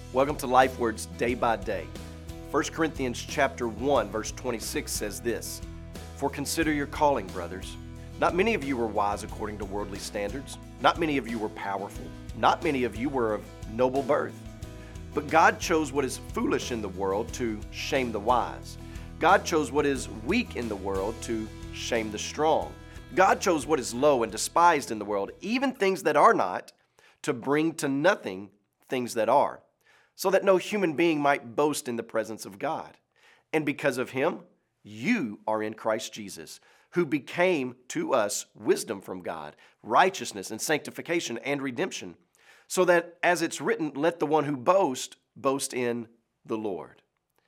Welcome to Life Words Day by Day. 1 Corinthians chapter 1, verse 26 says this, "For consider your calling, brothers. Not many of you were wise according to worldly standards. Not many of you were powerful. Not many of you were of noble birth. But God chose what is foolish in the world to shame the wise. God chose what is weak in the world to shame the strong. God chose what is low and despised in the world, even things that are not, to bring to nothing things that are, so that no human being might boast in the presence of God. And because of him, you are in Christ Jesus, who became to us wisdom from God, righteousness and sanctification and redemption, so that, as it's written, let the one who boast, boast in the Lord."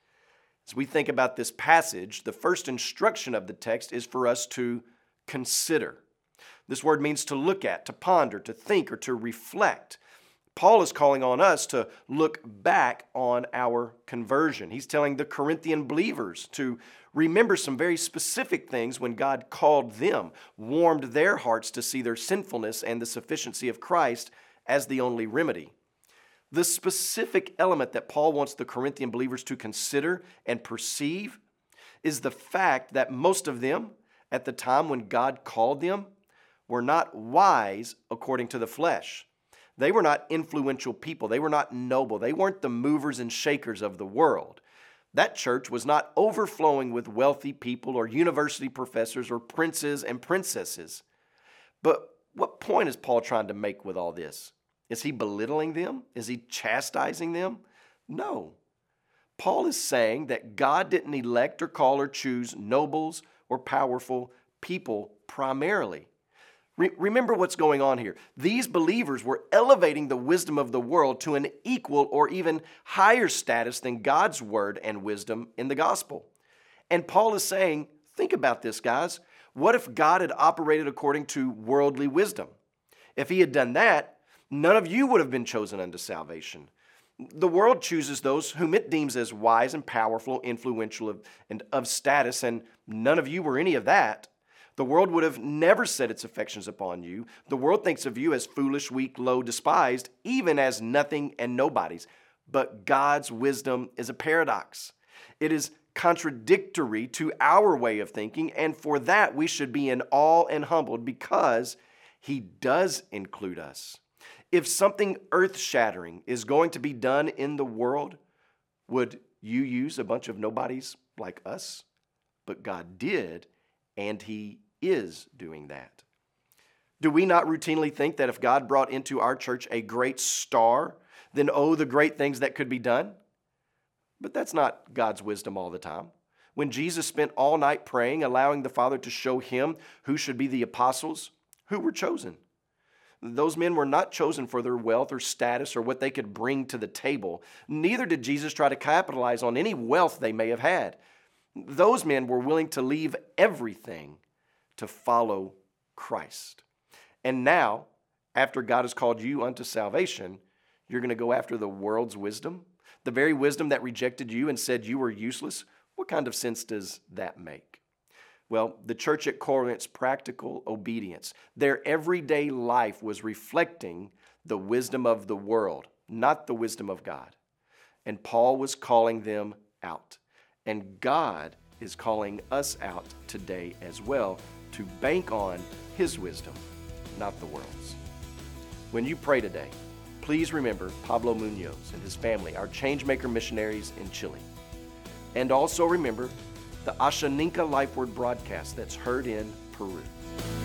As we think about this passage, the first instruction of the text is for us to consider. This word means to look at, to ponder, to think, or to reflect. Paul is calling on us to look back on our conversion. He's telling the Corinthian believers to remember some very specific things when God called them, warmed their hearts to see their sinfulness and the sufficiency of Christ as the only remedy. The specific element that Paul wants the Corinthian believers to consider and perceive is the fact that most of them, at the time when God called them, were not wise according to the flesh. They were not influential people. They were not noble. They weren't the movers and shakers of the world. That church was not overflowing with wealthy people or university professors or princes and princesses. But what point is Paul trying to make with all this? Is he belittling them? Is he chastising them? No. Paul is saying that God didn't elect or call or choose nobles or powerful people primarily. Remember what's going on here. These believers were elevating the wisdom of the world to an equal or even higher status than God's word and wisdom in the gospel. And Paul is saying, think about this, guys. What if God had operated according to worldly wisdom? If he had done that, none of you would have been chosen unto salvation. The world chooses those whom it deems as wise and powerful, influential, and of status, and none of you were any of that. The world would have never set its affections upon you. The world thinks of you as foolish, weak, low, despised, even as nothing and nobodies. But God's wisdom is a paradox. It is contradictory to our way of thinking, and for that we should be in awe and humbled because he does include us. If something earth-shattering is going to be done in the world, would you use a bunch of nobodies like us? But God did, and he is doing that. Do we not routinely think that if God brought into our church a great star, then the great things that could be done? But that's not God's wisdom all the time. When Jesus spent all night praying, allowing the Father to show him who should be the apostles, who were chosen? Those men were not chosen for their wealth or status or what they could bring to the table. Neither did Jesus try to capitalize on any wealth they may have had. Those men were willing to leave everything to follow Christ. And now, after God has called you unto salvation, you're going to go after the world's wisdom, the very wisdom that rejected you and said you were useless. What kind of sense does that make? Well, the church at Corinth's practical obedience, their everyday life was reflecting the wisdom of the world, not the wisdom of God. And Paul was calling them out. And God is calling us out today as well to bank on his wisdom, not the world's. When you pray today, please remember Pablo Munoz and his family, our Changemaker missionaries in Chile. And also remember the Ashaninka Life Word broadcast that's heard in Peru.